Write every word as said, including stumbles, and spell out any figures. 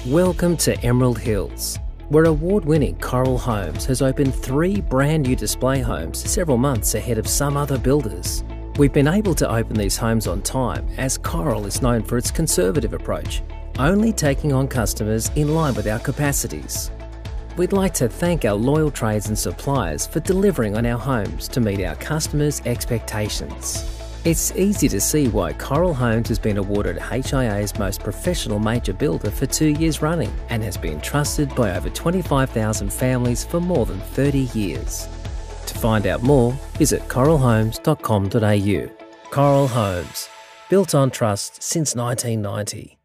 Welcome to Emerald Hills, where award-winning Coral Homes has opened three brand new display homes several months ahead of some other builders. We've been able to open these homes on time as Coral is known for its conservative approach, only taking on customers in line with our capacities. We'd like to thank our loyal trades and suppliers for delivering on our homes to meet our customers' expectations. It's easy to see why Coral Homes has been awarded H I A's most professional major builder for two years running and has been trusted by over twenty-five thousand families for more than thirty years. To find out more, visit coral homes dot com dot a u. Coral Homes, built on trust since nineteen ninety.